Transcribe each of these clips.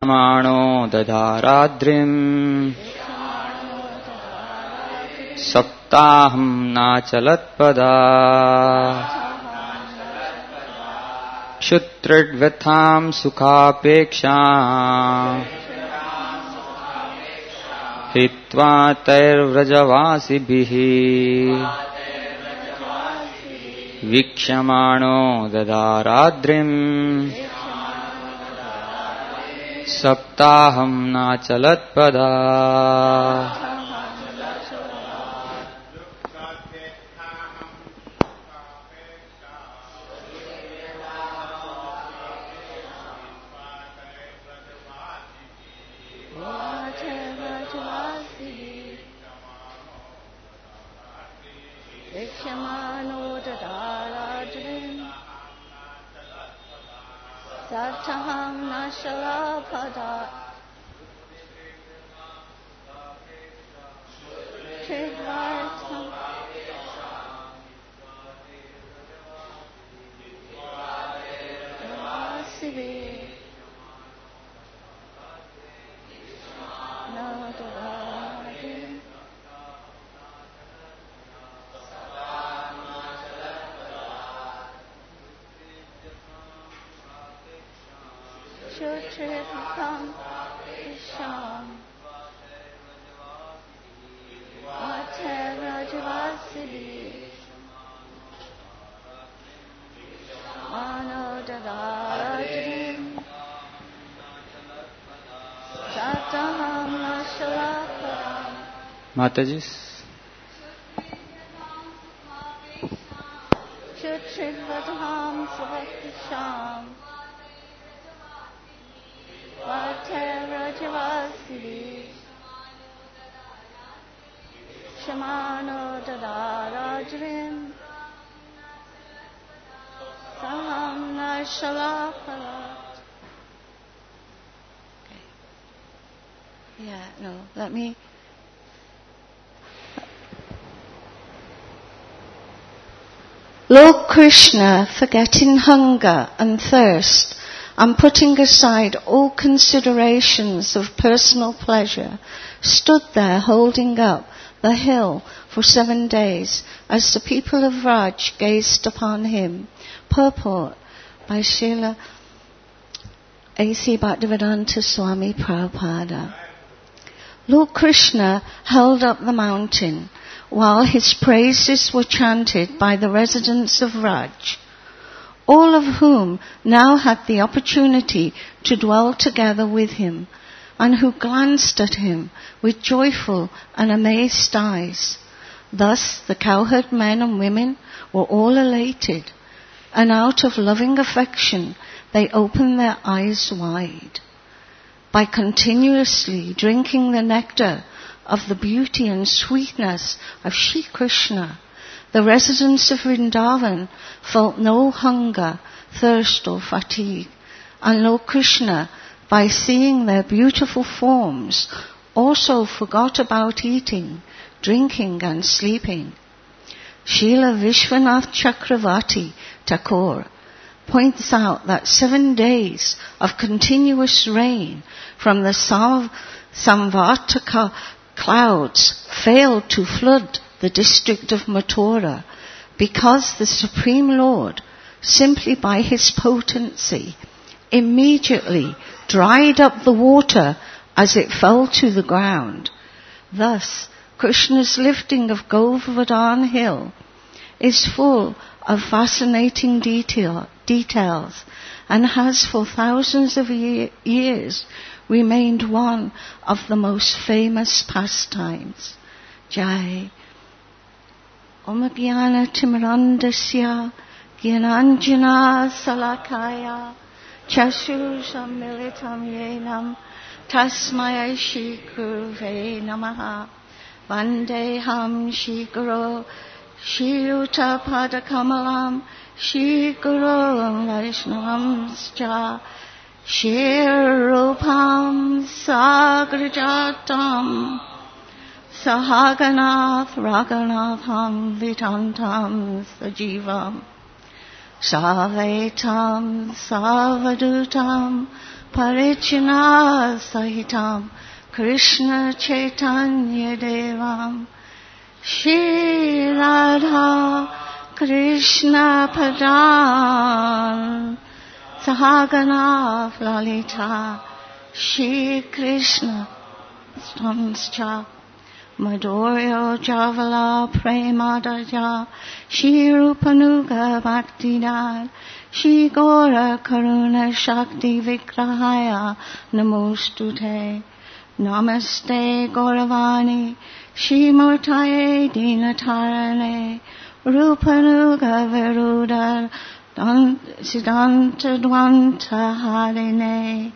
माणो दधाराद्रिम् सप्ताहं नाचलत्पदा क्षुत्रिड्व्यथां सुखापेक्षा हित्वा तैर्व्रजवासिभिः वीक्ष्यमाणो दधाराद्रिम् सप्ताहं नाचलत्पदा Mataji. Yeah, no, let me. Lord Krishna, forgetting hunger and thirst and putting aside all considerations of personal pleasure, stood there holding up the hill for 7 days as the people of Raj gazed upon him. Purport by Srila A.C. Bhaktivedanta Swami Prabhupada. Lord Krishna held up the mountain while his praises were chanted by the residents of Raj, all of whom now had the opportunity to dwell together with him, and who glanced at him with joyful and amazed eyes. Thus the cowherd men and women were all elated, and out of loving affection they opened their eyes wide. By continuously drinking the nectar of the beauty and sweetness of Shri Krishna, the residents of Vrindavan felt no hunger, thirst or fatigue. And Lord Krishna, by seeing their beautiful forms, also forgot about eating, drinking and sleeping. Srila Vishwanath Chakravarti Thakur points out that 7 days of continuous rain from the Samvartaka clouds failed to flood the district of Mathura because the Supreme Lord, simply by his potency, immediately dried up the water as it fell to the ground. Thus, Krishna's lifting of Govardhan Hill is full of fascinating details and has for thousands of years remained one of the most famous pastimes. Jai. Om Jnana Timirandasya Jnananjana Salakaya Chashur Samilitam Yenam Tasmaya Shri Guruve Namaha Vandeham Shri Guru Shri Yuta Padakamalam Shri Guru Vaishnavam Shri Rupam Sagrajatam Sahaganath Raghunatham Vitantam Sajivam Savetam Savadutam Paricana Sahitam Krishna Chaitanya Devam Shri Radha Krishna Padan Sahagana Lalita Shri Krishna Stanscha Madhuryo Javala Premadaja Shri Rupanuga Bhaktidan Shri Gora Karuna Shakti Vigrahaya Namostute Namaste Gauravani Shri Murtaye Dinatarane Rupanuga Veruda Siddhanta Dvanta Harine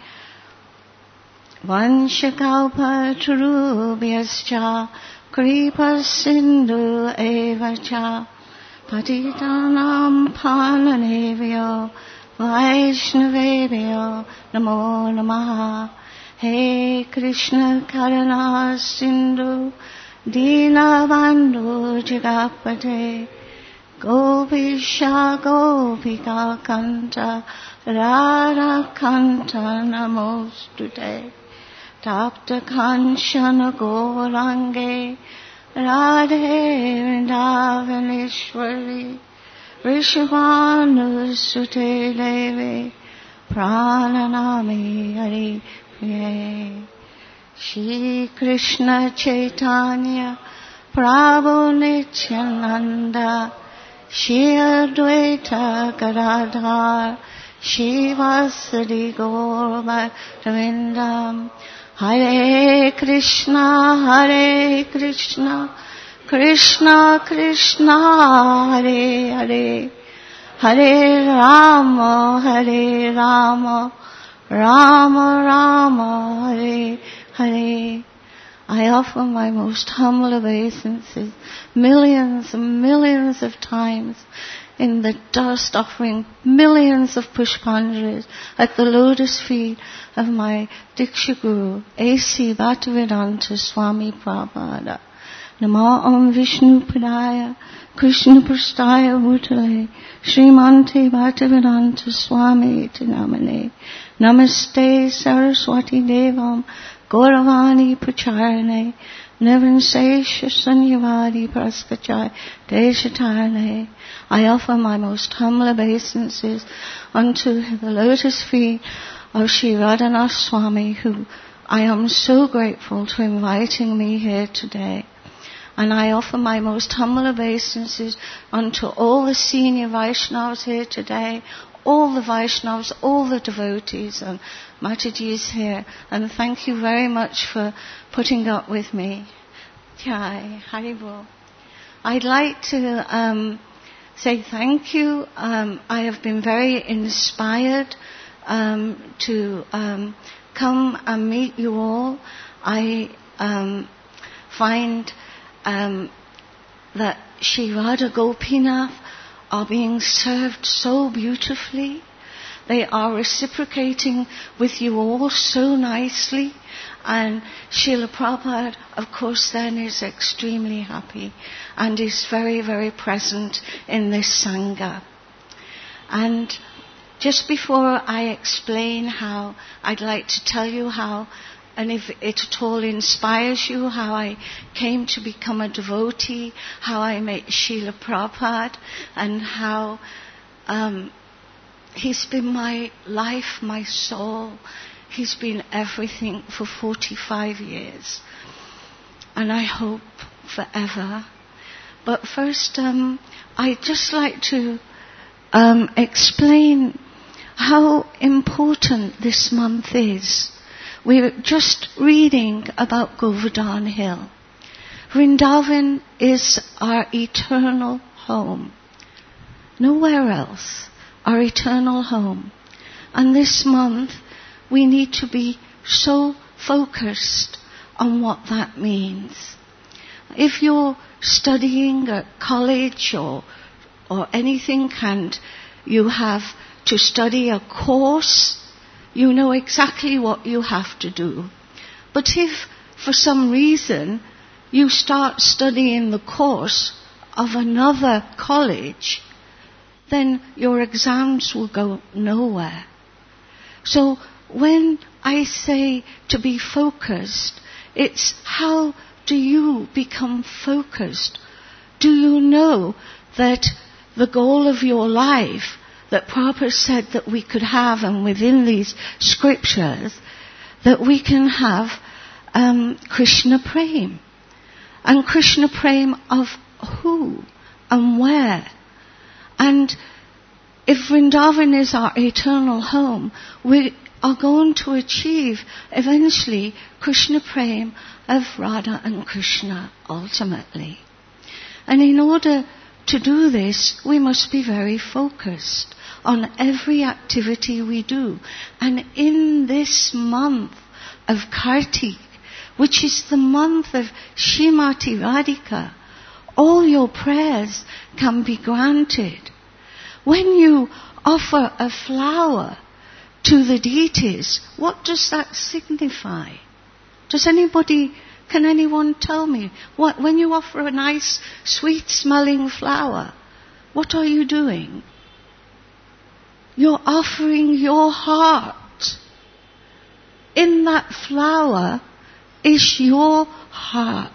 Vanshakalpa Turubhyascha Kripa Sindhu Evacha Patitanam Palanevyo Vaishnavebhyo Namo Namaha He Krishna Karuna Sindhu Dinabandhu Jagapate Gopisha Gopika Kanta Radha Kanta Namostute Tapta Kanchana Gaurange Radhe Vrindavaneshwari Rishabhanu Sute Devi Prananami Hari Priye Shri Krishna Chaitanya Prabhu Nityananda Shri Advaita Gadadhar Shri Vasadi Gaur Bhaktavindam Hare Krishna Krishna Krishna Hare Hare Hare Rama Rama Rama Hare Hare. I offer my most humble obeisances millions and millions of times in the dust, offering millions of pushpanjalis at the lotus feet of my Diksha Guru, A.C. Bhaktivedanta Swami Prabhupada. Namo Om Vishnu Padaya Krishna Prastaya Bhutale Srimante Bhaktivedanta Swami Iti Namane Namaste Saraswati Devam Gauravani Pracharane Nirvansesha Sanyavadi Praskachai Deshatarane. I offer my most humble obeisances unto the lotus feet of Sri Radhanath Swami, who I am so grateful to inviting me here today. And I offer my most humble obeisances unto all the senior Vaishnavas here today, all the Vaishnavas, all the devotees, and Mataji is here. And thank you very much for putting up with me. Jai, Haribol. I'd like to say thank you. I have been very inspired to come and meet you all. I find that Shri Radha Gopinath are being served so beautifully. They are reciprocating with you all so nicely. And Srila Prabhupada, of course, then is extremely happy and is very, very present in this Sangha. And just before I explain how, I'd like to tell you how, and if it at all inspires you, how I came to become a devotee, how I met Srila Prabhupada, and how he's been my life, my soul. He's been everything for 45 years. And I hope forever. But first, I'd just like to explain how important this month is. We're just reading about Govardhan Hill. Vrindavan is our eternal home. Nowhere else. Our eternal home. And this month, we need to be so focused on what that means. If you're studying at college or anything and you have to study a course, you know exactly what you have to do. But if for some reason you start studying the course of another college, then your exams will go nowhere. So when I say to be focused, it's how do you become focused? Do you know that the goal of your life that Prabhupada said that we could have, and within these scriptures, that we can have Krishna Prem. And Krishna Prem of who and where? And if Vrindavan is our eternal home, we are going to achieve eventually Krishna Prem of Radha and Krishna ultimately. And in order to do this, we must be very focused on every activity we do. And in this month of Kartik, which is the month of Srimati Radhika, all your prayers can be granted. When you offer a flower to the deities, what does that signify? Can anyone tell me? When you offer a nice, sweet-smelling flower, what are you doing? You're offering your heart. In that flower is your heart.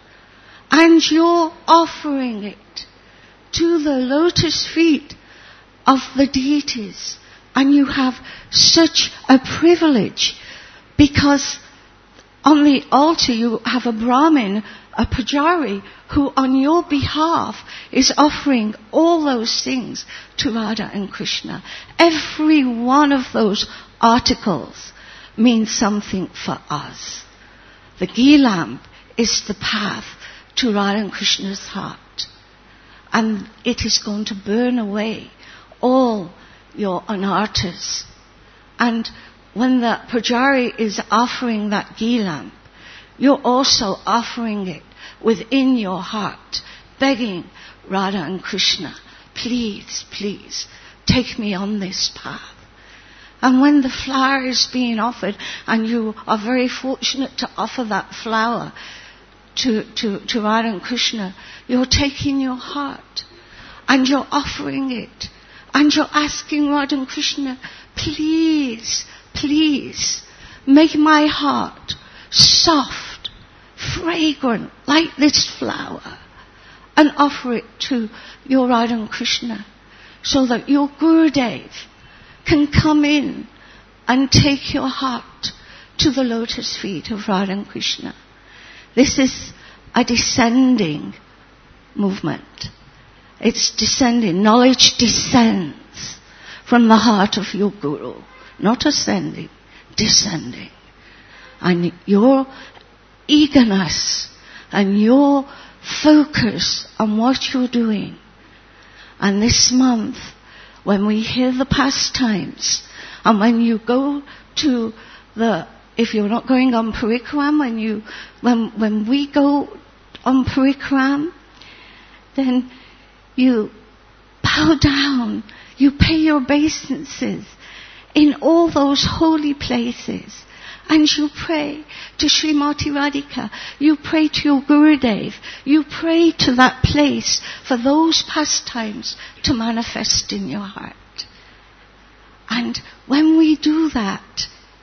And you're offering it to the lotus feet of the deities. And you have such a privilege because on the altar you have a Brahmin, a Pujari, who on your behalf is offering all those things to Radha and Krishna. Every one of those articles means something for us. The ghee lamp is the path to Radha and Krishna's heart. And it is going to burn away all your anarthas. And when the Pujari is offering that ghee lamp, you're also offering it within your heart, begging Radha and Krishna, please, please, take me on this path. And when the flower is being offered, and you are very fortunate to offer that flower to Radha and Krishna, you're taking your heart and you're offering it. And you're asking Radha and Krishna, please, please, make my heart soft, fragrant, like this flower, and offer it to your Radha and Krishna, so that your Gurudev can come in and take your heart to the lotus feet of Radha and Krishna. This is a descending movement. It's descending. Knowledge descends from the heart of your Guru. Not ascending, descending. And your eagerness and your focus on what you're doing. And this month, when we hear the pastimes, and when you go to if you're not going on Parikram, when we go on Parikram, then you bow down, you pay your obeisances in all those holy places. And you pray to Srimati Radhika, you pray to your Gurudev, you pray to that place for those pastimes to manifest in your heart. And when we do that,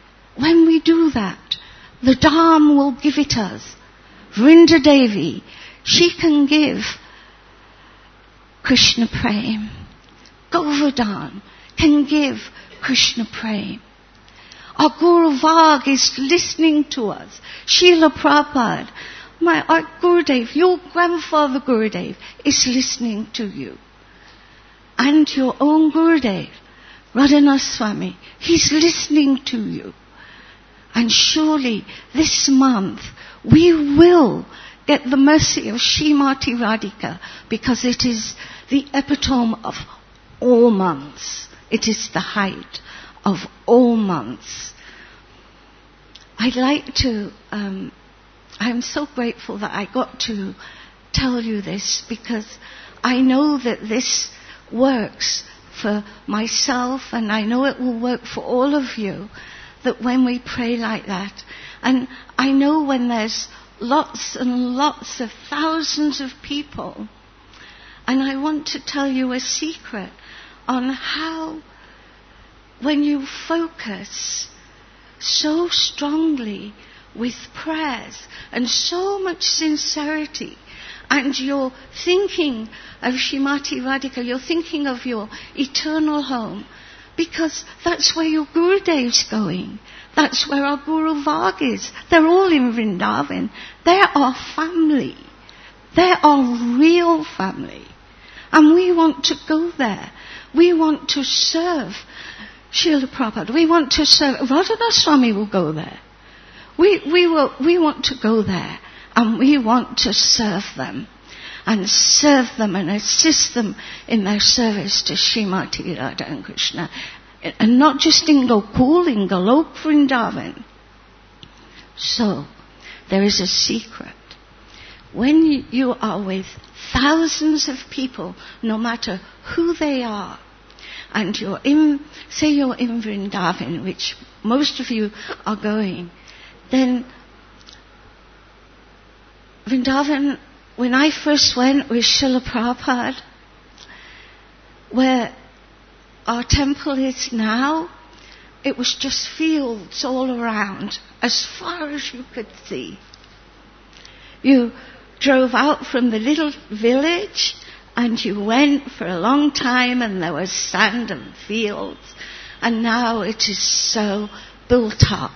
the Dham will give it us. Vrinda Devi, she can give Krishna Prem. Govardhan can give Krishna Prem. Our Guru Varg is listening to us. Srila Prabhupada, our Gurudev, your grandfather Gurudev is listening to you. And your own Gurudev, Radhanath Swami, he's listening to you. And surely this month we will get the mercy of Srimati Radhika, because it is the epitome of all months. It is the height of all months. I'd like to, I'm so grateful that I got to tell you this, because I know that this works for myself, and I know it will work for all of you, that when we pray like that, and I know when there's lots and lots of thousands of people, and I want to tell you a secret on how, when you focus so strongly with prayers and so much sincerity, and you're thinking of Srimati Radhika, you're thinking of your eternal home, because that's where your Gurudev's going. That's where our Guru Varg is. They're all in Vrindavan. They're our family. They're our real family. And we want to go there. We want to serve Srila Prabhupada. We want to serve. Radhanath Swami will go there. We want to go there, and we want to serve them and assist them in their service to Srimati Radha and Krishna. And not just in Gokul, in Golok Vrindavan. So, there is a secret. When you are with thousands of people, no matter who they are, and you're in Vrindavan, which most of you are going, then Vrindavan, when I first went with Srila Prabhupada, where our temple is now, it was just fields all around, as far as you could see. You drove out from the little village and you went for a long time and there was sand and fields, and now it is so built up.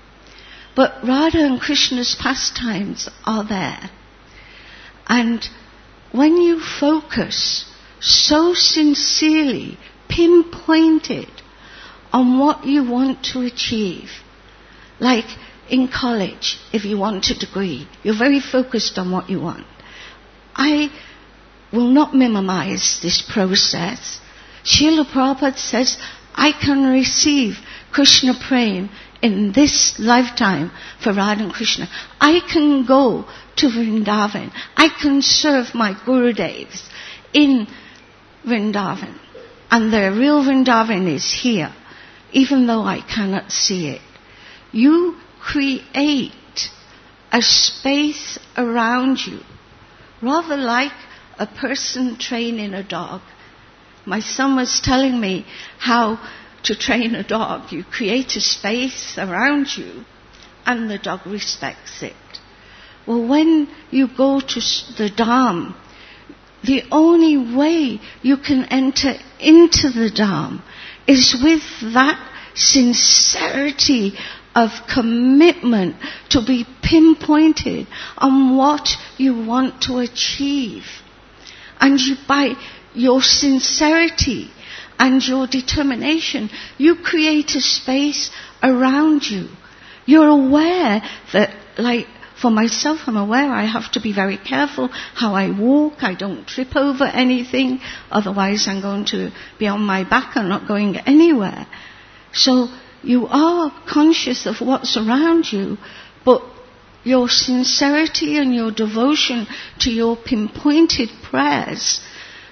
But Radha and Krishna's pastimes are there. And when you focus so sincerely, pinpointed on what you want to achieve, like in college, if you want a degree, you're very focused on what you want. I will not minimize this process. Srila Prabhupada says, I can receive Krishna Prem in this lifetime for Radha and Krishna. I can go to Vrindavan. I can serve my Gurudevs in Vrindavan. And the real Vrindavan is here, even though I cannot see it. You create a space around you, rather like a person training a dog. My son was telling me how to train a dog. You create a space around you and the dog respects it. Well, when you go to the Dham, the only way you can enter into the Dham is with that sincerity of commitment to be pinpointed on what you want to achieve. And by your sincerity and your determination, you create a space around you. You're aware that, like, for myself, I'm aware I have to be very careful how I walk. I don't trip over anything. Otherwise, I'm going to be on my back and not going anywhere. So you are conscious of what's around you, but your sincerity and your devotion to your pinpointed prayers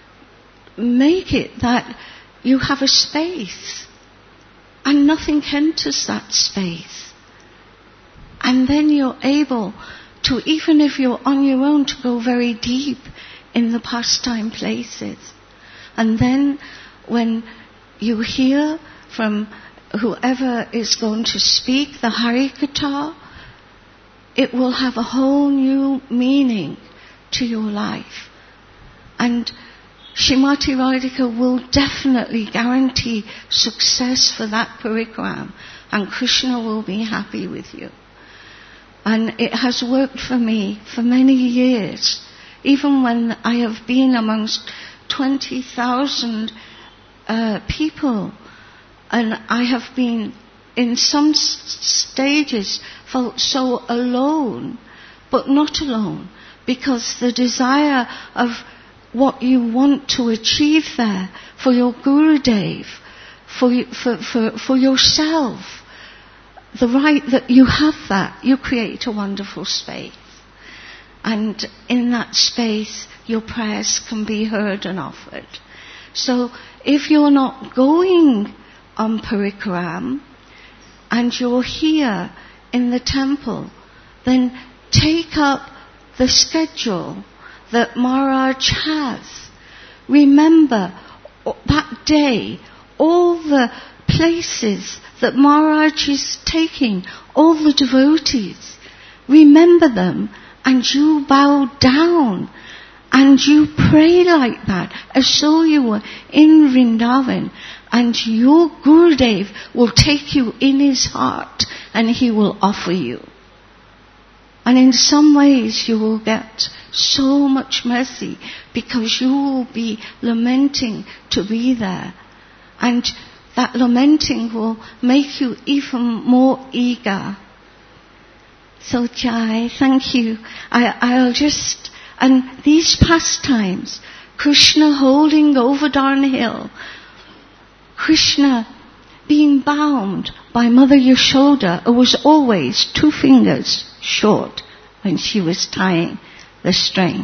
make it that you have a space and nothing enters that space. And then you're able to, even if you're on your own, to go very deep in the pastime places. And then when you hear from whoever is going to speak the Harikatha, it will have a whole new meaning to your life. And Srimati Radhika will definitely guarantee success for that parikram, and Krishna will be happy with you. And it has worked for me for many years, even when I have been amongst 20,000 people, and I have been in some stages felt so alone, but not alone, because the desire of what you want to achieve there for your Gurudev, for yourself, the right that you have that, you create a wonderful space. And in that space, your prayers can be heard and offered. So if you're not going on parikram and you're here in the temple, then take up the schedule that Maharaj has. Remember that day, all the places that Maharaj is taking all the devotees, remember them and you bow down and you pray like that as though you were in Vrindavan, and your Gurudev will take you in his heart and he will offer you. And in some ways you will get so much mercy because you will be lamenting to be there. And that lamenting will make you even more eager. So Jai, thank you. I'll just, and these pastimes, Krishna holding Govardhan Hill, Krishna being bound by Mother Yashoda, who was always 2 fingers short when she was tying the string.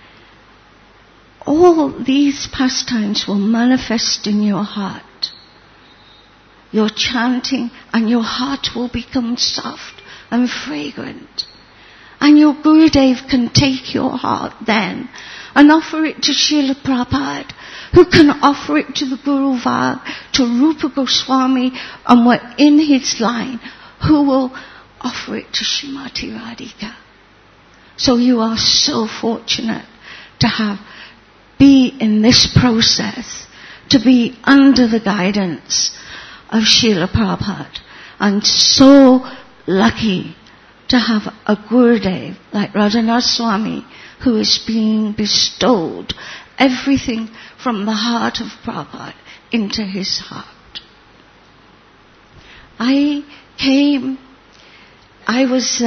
All these pastimes will manifest in your heart. You're chanting and your heart will become soft and fragrant. And your Gurudev can take your heart then and offer it to Srila Prabhupada, who can offer it to the Guru Varg, to Rupa Goswami, and we're in his line, who will offer it to Srimati Radhika. So you are so fortunate to be in this process, to be under the guidance of Srila Prabhupada, and so lucky to have a Gurudev like Radhanath Swami, who is being bestowed everything from the heart of Prabhupada into his heart. I was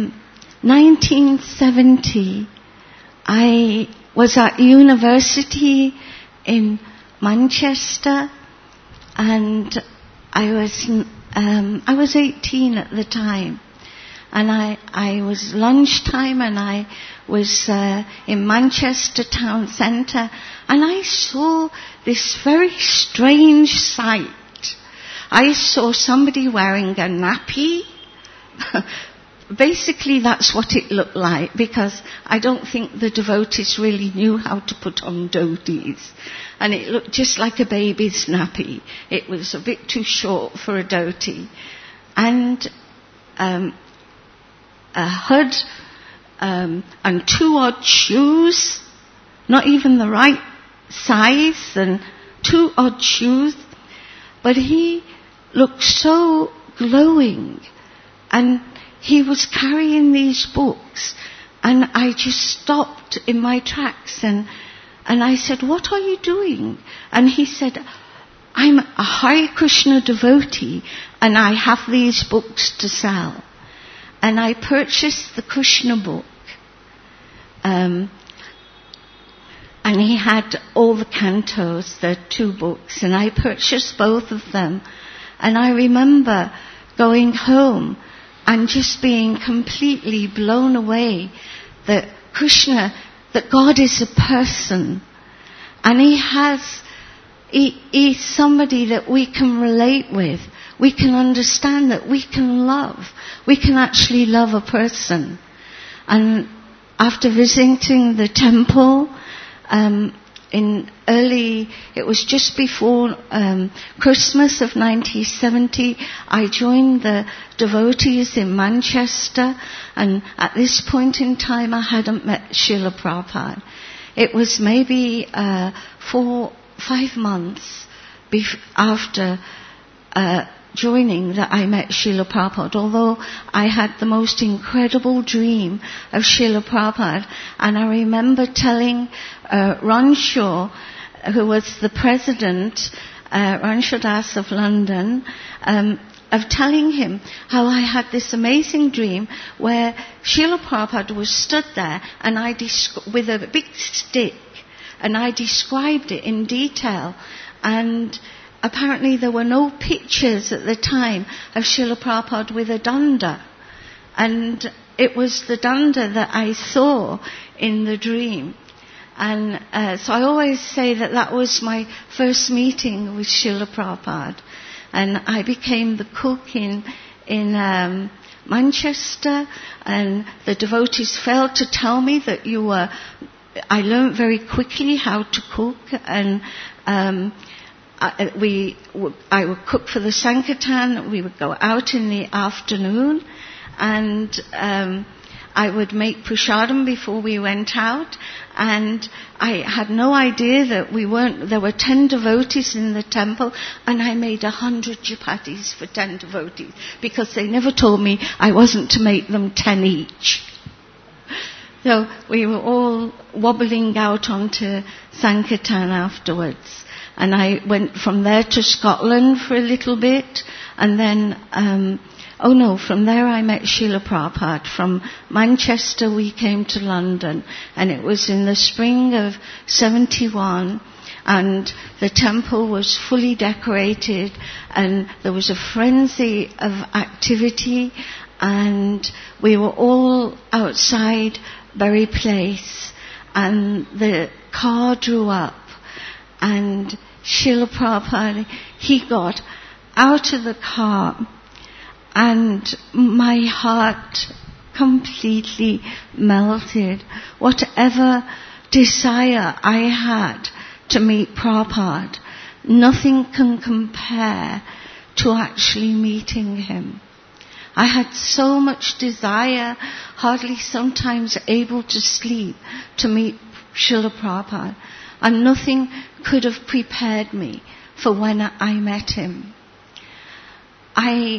1970, I was at university in Manchester, and I was 18 at the time. And I was lunchtime, and I was in Manchester town centre, and I saw this very strange sight. I saw somebody wearing a nappy. Basically that's what it looked like, because I don't think the devotees really knew how to put on dhotis. And it looked just like a baby's nappy. It was a bit too short for a dhoti. And a hood, and 2 odd shoes, not even the right size, and 2 odd shoes. But he looked so glowing, and he was carrying these books, and I just stopped in my tracks, and I said, "What are you doing?" And he said, "I'm a Hare Krishna devotee, and I have these books to sell." And I purchased the Krishna book. And he had all the cantos, the 2 books, and I purchased both of them. And I remember going home and just being completely blown away that Krishna, that God is a person. And he's somebody that we can relate with. We can understand, that we can love. We can actually love a person. And after visiting the temple, it was just before Christmas of 1970, I joined the devotees in Manchester, and at this point in time I hadn't met Srila Prabhupada. It was maybe 4-5 months after joining that I met Srila Prabhupada, although I had the most incredible dream of Srila Prabhupada. And I remember telling Ranshaw, who was the president, Ranshaw Das of London, of telling him how I had this amazing dream where Srila Prabhupada was stood there and with a big stick, and I described it in detail. And apparently there were no pictures at the time of Srila Prabhupada with a danda. And it was the danda that I saw in the dream. And so I always say that was my first meeting with Srila Prabhupada. And I became the cook in Manchester, and the devotees failed to tell me that I learned very quickly how to cook, and I would cook for the Sankirtan. We would go out in the afternoon, and I would make prasadam before we went out. And I had no idea that there were 10 devotees in the temple, and I made 100 chapatis for 10 devotees, because they never told me I wasn't to make them 10 each. So we were all wobbling out onto Sankirtan afterwards. And I went from there to Scotland for a little bit, and then, from there I met Srila Prabhupada. From Manchester we came to London, and it was in the spring of 71, and the temple was fully decorated, and there was a frenzy of activity, and we were all outside Bury Place, and the car drew up, and Srila Prabhupada, he got out of the car, and my heart completely melted. Whatever desire I had to meet Prabhupada, nothing can compare to actually meeting him. I had so much desire, hardly sometimes able to sleep, to meet Srila Prabhupada. And nothing could have prepared me for when I met him. I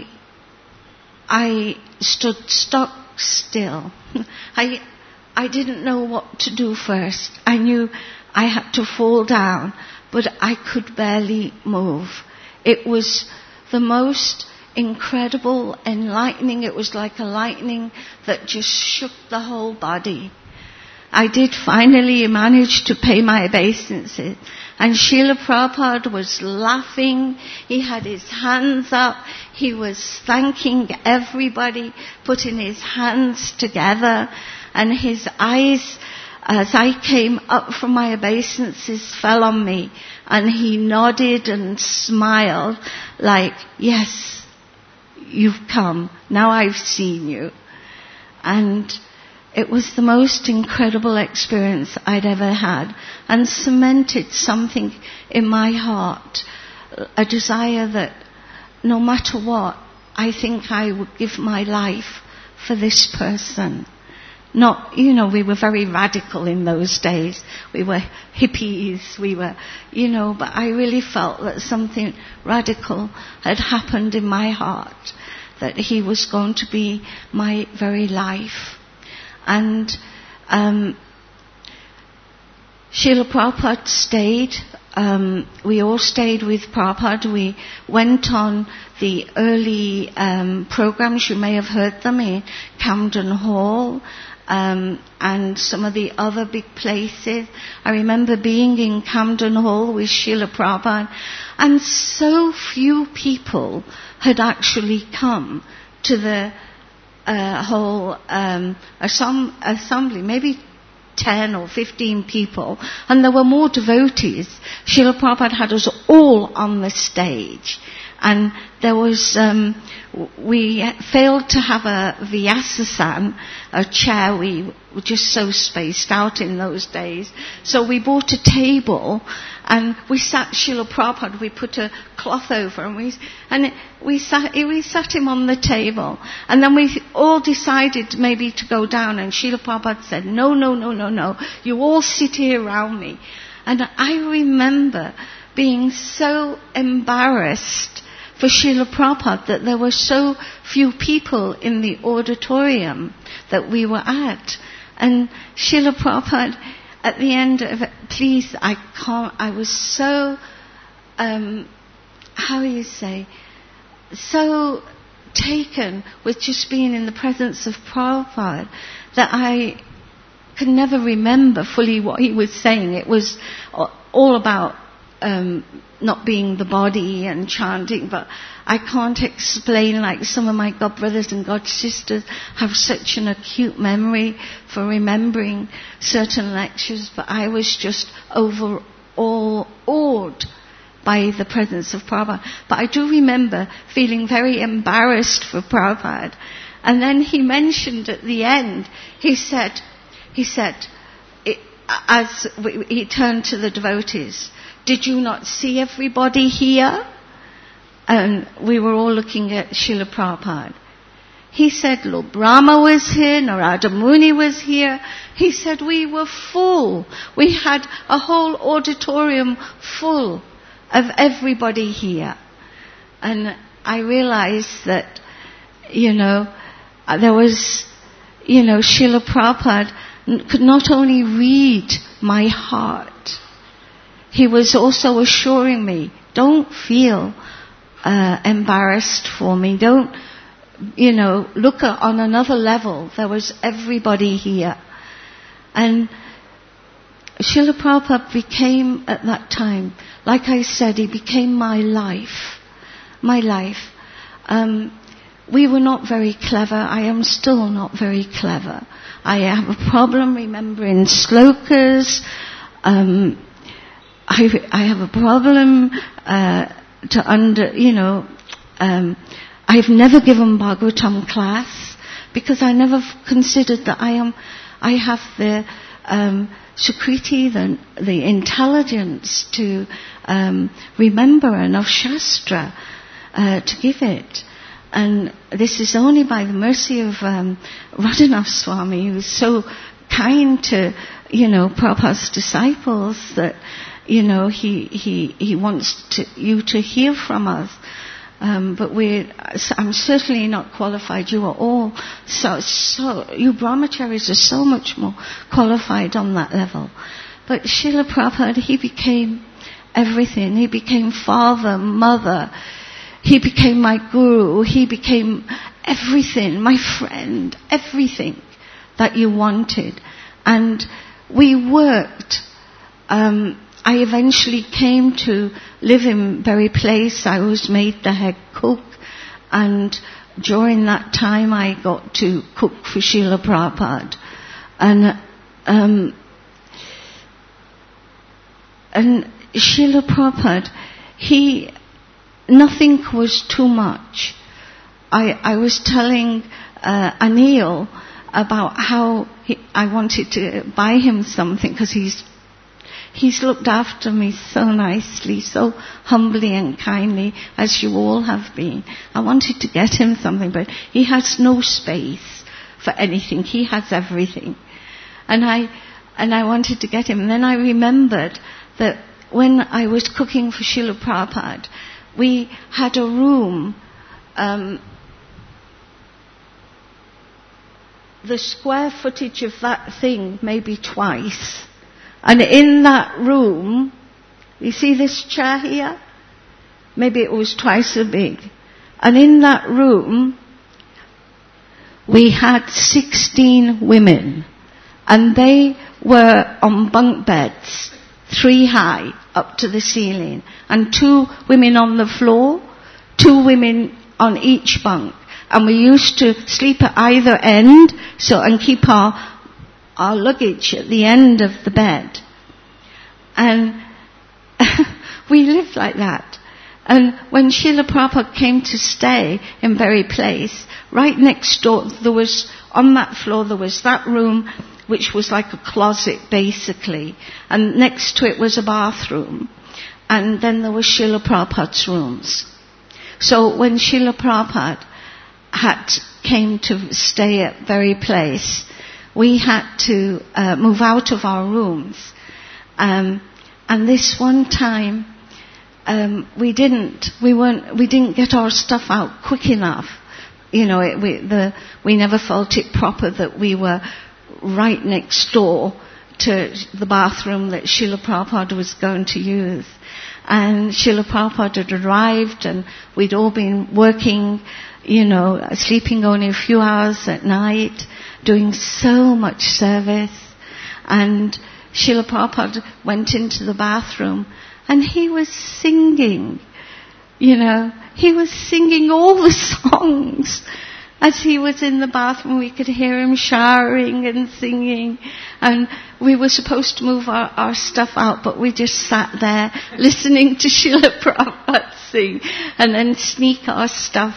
stood stock still. I didn't know what to do first. I knew I had to fall down, but I could barely move. It was the most incredible, enlightening. It was like a lightning that just shook the whole body. I did finally manage to pay my obeisances, and Srila Prabhupada was laughing. He had his hands up. He was thanking everybody, putting his hands together, and his eyes, as I came up from my obeisances, fell on me, and he nodded and smiled like, yes, you've come. Now I've seen you. And it was the most incredible experience I'd ever had, and cemented something in my heart, a desire that no matter what, I think I would give my life for this person. Not, we were very radical in those days. We were hippies, but I really felt that something radical had happened in my heart, that he was going to be my very life. And Srila Prabhupada stayed. We all stayed with Prabhupada. We went on the early programs. You may have heard them in Camden Hall and some of the other big places. I remember being in Camden Hall with Srila Prabhupada, and so few people had actually come to the whole assembly, maybe 10 or 15 people, and there were more devotees. Srila Prabhupada had us all on the stage, and there was, we failed to have a Vyasasan, a chair. We were just so spaced out in those days. So we bought a table, and we sat Srila Prabhupada, we put a cloth over, and we sat him on the table. And then we all decided maybe to go down, and Srila Prabhupada said, no, you all sit here around me. And I remember being so embarrassed for Srila Prabhupada that there were so few people in the auditorium that we were at. And Srila Prabhupada, at the end of it, please, I was so, so taken with just being in the presence of Prabhupada that I could never remember fully what he was saying. It was all about not being the body and chanting, but I can't explain, like some of my God brothers and God sisters have such an acute memory for remembering certain lectures, but I was just overall awed by the presence of Prabhupada. But I do remember feeling very embarrassed for Prabhupada. And then he mentioned at the end, he said, as he turned to the devotees, did you not see everybody here? And we were all looking at Srila Prabhupada. He said, Lord Brahma was here, Narada Muni was here. He said, we were full. We had a whole auditorium full of everybody here. And I realized that, there was, Srila Prabhupada could not only read my heart, he was also assuring me, don't feel embarrassed for me. Don't, look on another level. There was everybody here. And Srila Prabhupada became, at that time, like I said, he became my life. My life. We were not very clever. I am still not very clever. I have a problem remembering slokas. I have a problem I've never given Bhagavatam class because I never considered that I have the Sukriti, the intelligence to remember enough Shastra to give it. And this is only by the mercy of Radhanath Swami, who was so kind to, Prabhupada's disciples that, he wants you to hear from us. But I'm certainly not qualified. You are all you brahmacharis are so much more qualified on that level. But Srila Prabhupada, he became everything. He became father, mother. He became my guru. He became everything, my friend, everything that you wanted. And we worked. I eventually came to live in Berry Place. I was made the head cook, and during that time I got to cook for Srila Prabhupada. And Srila Prabhupada, nothing was too much. I was telling Anil about how I wanted to buy him something because he's looked after me so nicely, so humbly and kindly, as you all have been. I wanted to get him something, but he has no space for anything. He has everything. And I wanted to get him. And then I remembered that when I was cooking for Srila Prabhupada, we had a room, the square footage of that thing maybe twice. And in that room, you see this chair here? Maybe it was twice as big. And in that room, we had 16 women. And they were on bunk beds, 3 high, up to the ceiling. And 2 women on the floor, 2 women on each bunk. And we used to sleep at either end, and keep our luggage at the end of the bed. And we lived like that. And when Srila Prabhupada came to stay in Berry Place, right next door, on that floor there was that room, which was like a closet basically. And next to it was a bathroom. And then there was Srila Prabhupada's rooms. So when Srila Prabhupada came to stay at Berry Place, we had to move out of our rooms. And this one time, we didn't get our stuff out quick enough. We never felt it proper that we were right next door to the bathroom that Srila Prabhupada was going to use. And Srila Prabhupada had arrived, and we'd all been working, sleeping only a few hours at night, doing so much service. And Srila Prabhupada went into the bathroom, and he was singing. He was singing all the songs. As he was in the bathroom, we could hear him showering and singing. And we were supposed to move our stuff out, but we just sat there listening to Srila Prabhupada sing, and then sneak our stuff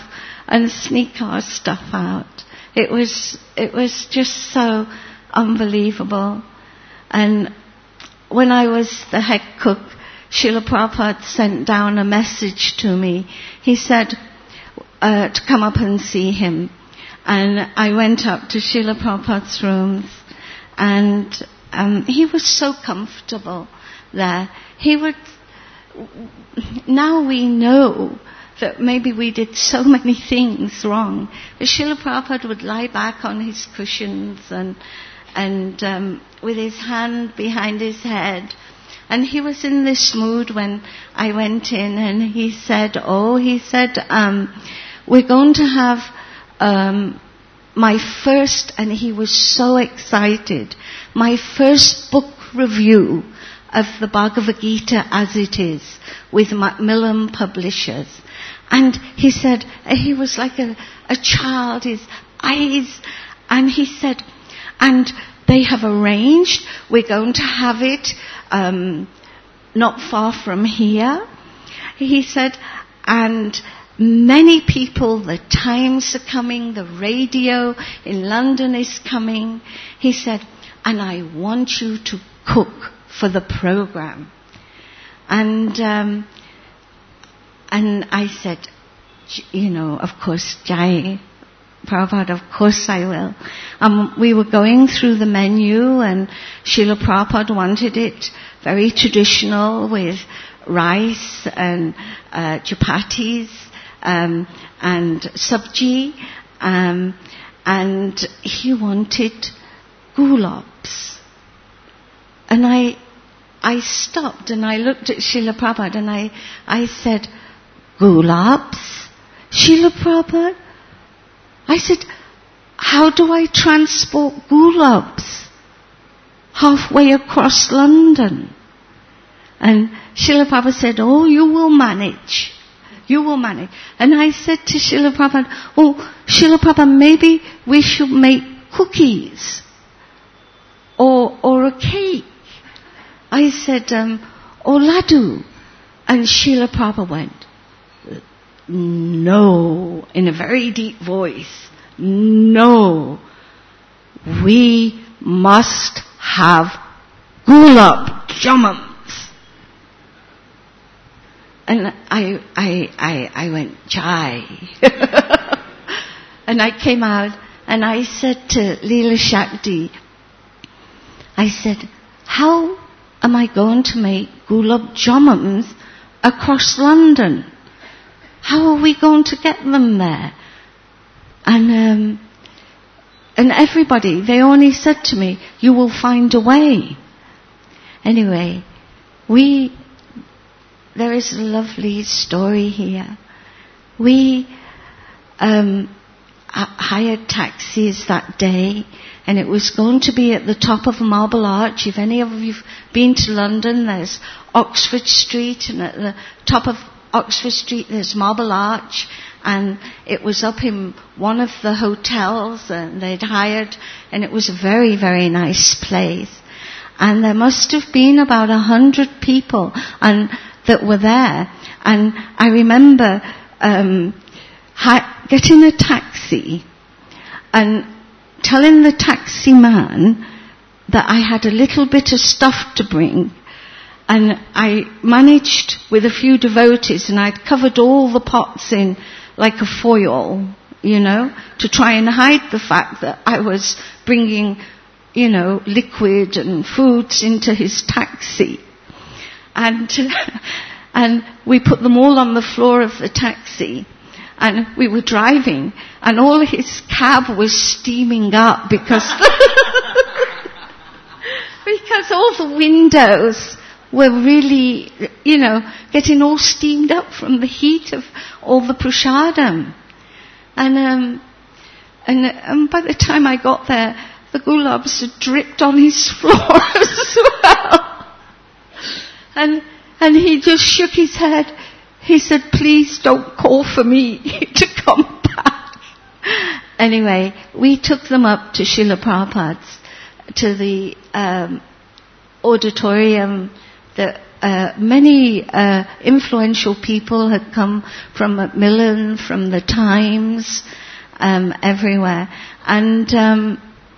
out. It was just so unbelievable. And when I was the head cook, Srila Prabhupada sent down a message to me. He said to come up and see him. And I went up to Srila Prabhupada's rooms, and he was so comfortable there. Now we know that maybe we did so many things wrong. But Srila Prabhupada would lie back on his cushions and with his hand behind his head. And he was in this mood when I went in, and he said, we're going to have my first, and he was so excited, my first book review of the Bhagavad Gita as it is with Macmillan Publishers. And he said, he was like a child, his eyes, and he said, and they have arranged, we're going to have it not far from here. He said, and many people, the Times are coming, the radio in London is coming. He said, and I want you to cook for the program. And I said, of course, Jai Prabhupada, of course I will. We were going through the menu, and Srila Prabhupada wanted it very traditional with rice and chapatis and sabji, and he wanted gulabs. And I stopped and I looked at Srila Prabhupada and I said, gulabs? Srila Prabhupada? I said, how do I transport gulabs halfway across London? And Srila Prabhupada said, oh, you will manage. You will manage. And I said to Srila Prabhupada, oh, Srila Prabhupada, maybe we should make cookies or a cake. I said, or laddu. And Srila Prabhupada went, no, in a very deep voice, no, we must have gulab jamans. And I went, Jai. And I came out and I said to Leela Shakti, I said, how am I going to make gulab jamans across London? How are we going to get them there? And everybody, they only said to me, you will find a way. Anyway, there is a lovely story here. We hired taxis that day, and it was going to be at the top of Marble Arch. If any of you've been to London, there's Oxford Street, and at the top of Oxford Street there's Marble Arch, and it was up in one of the hotels and they'd hired, and it was a very, very nice place. And there must have been about 100 people that were there. And I remember getting a taxi and telling the taxi man that I had a little bit of stuff to bring. And I managed with a few devotees, and I'd covered all the pots in like a foil, to try and hide the fact that I was bringing, liquid and foods into his taxi. And we put them all on the floor of the taxi. And we were driving, and all his cab was steaming up because all the windows were really, getting all steamed up from the heat of all the prasadam. And by the time I got there, the gulabs had dripped on his floor as well. And he just shook his head. He said, please don't call for me to come back. Anyway, we took them up to Srila Prabhupada's, to the auditorium. Many influential people had come from Macmillan, from the Times, everywhere. And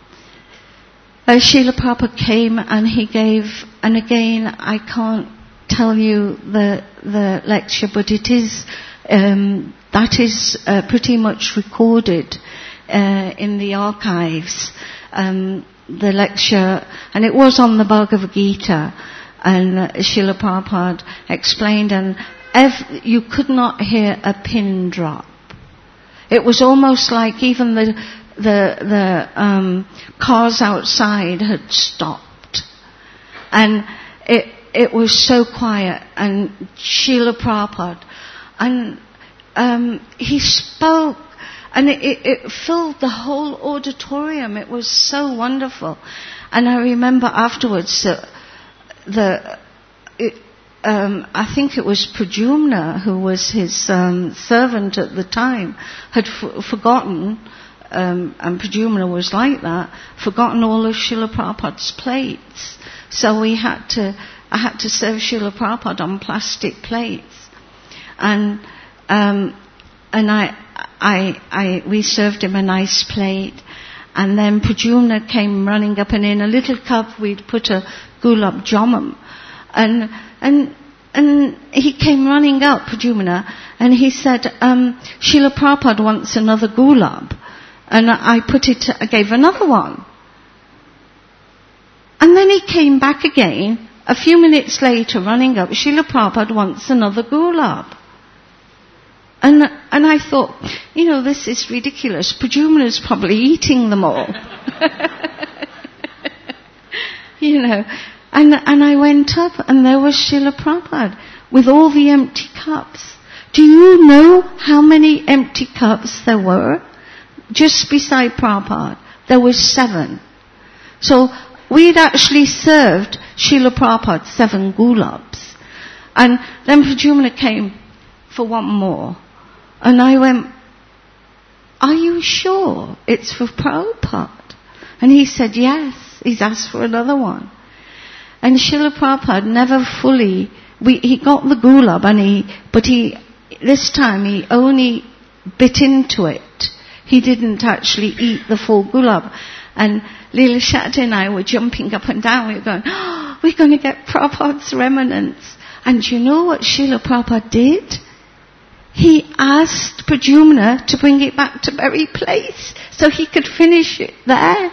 Srila Prabhupada came and he gave, and again I can't tell you the lecture, but it is that is pretty much recorded in the archives. The lecture, and it was on the Bhagavad Gita, and Srila Prabhupada explained, and you could not hear a pin drop. It was almost like even the cars outside had stopped, and it was so quiet. And Srila Prabhupada, and he spoke, and it filled the whole auditorium. It was so wonderful. And I remember afterwards I think it was Pradyumna, who was his servant at the time, had forgotten, and Pradyumna was like that, forgotten all of Srila Prabhupada's plates. So I had to serve Srila Prabhupada on plastic plates. And we served him a nice plate, and then Pradyumna came running up, and in a little cup we'd put a gulab jamun, and he came running up, Pradyumna, and he said, Srila Prabhupada wants another gulab, and I gave another one, and then he came back again a few minutes later, running up, Srila Prabhupada wants another gulab. And I thought, this is ridiculous. Pradyumna's probably eating them all. And I went up, and there was Srila Prabhupada with all the empty cups. Do you know how many empty cups there were? Just beside Prabhupada, there was 7. So we'd actually served Srila Prabhupada 7 gulabs. And then Pradyumna came for one more. And I went, are you sure it's for Prabhupada? And he said, yes, he's asked for another one. And Srila Prabhupada never fully, he got the gulab, but this time he only bit into it. He didn't actually eat the full gulab. And Leela Shakti and I were jumping up and down. We were going, we're going to get Prabhupada's remnants. And you know what Srila Prabhupada did? He asked Pradyumna to bring it back to Berry Place so he could finish it there.